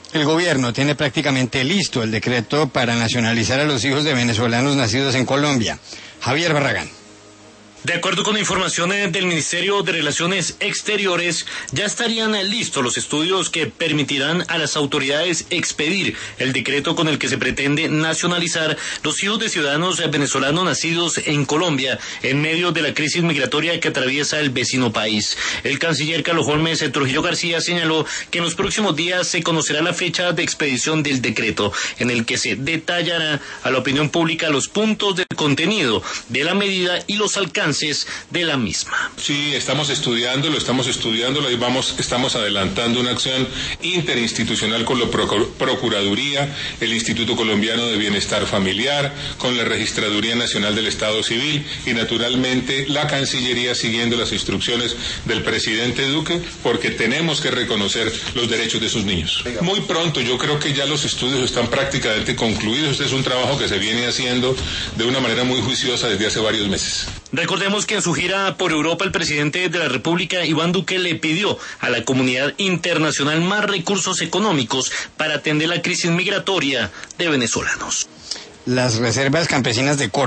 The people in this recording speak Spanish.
El gobierno tiene prácticamente listo el decreto para nacionalizar a los hijos de venezolanos nacidos en Colombia. Javier Barragán. De acuerdo con informaciones del Ministerio de Relaciones Exteriores, ya estarían listos los estudios que permitirán a las autoridades expedir el decreto con el que se pretende nacionalizar los hijos de ciudadanos venezolanos nacidos en Colombia en medio de la crisis migratoria que atraviesa el vecino país. El canciller Carlos Holmes Trujillo García señaló que en los próximos días se conocerá la fecha de expedición del decreto, en el que se detallará a la opinión pública los puntos del contenido de la medida y los alcances de la misma. Sí, estamos estudiándolo, y estamos adelantando una acción interinstitucional con la Procuraduría, el Instituto Colombiano de Bienestar Familiar, con la Registraduría Nacional del Estado Civil y naturalmente la Cancillería siguiendo las instrucciones del presidente Duque, porque tenemos que reconocer los derechos de sus niños. Muy pronto, yo creo que ya los estudios están prácticamente concluidos. Este es un trabajo que se viene haciendo de una manera muy juiciosa desde hace varios meses. Recordemos que en su gira por Europa el presidente de la República, Iván Duque, le pidió a la comunidad internacional más recursos económicos para atender la crisis migratoria de venezolanos. Las reservas campesinas de Córdoba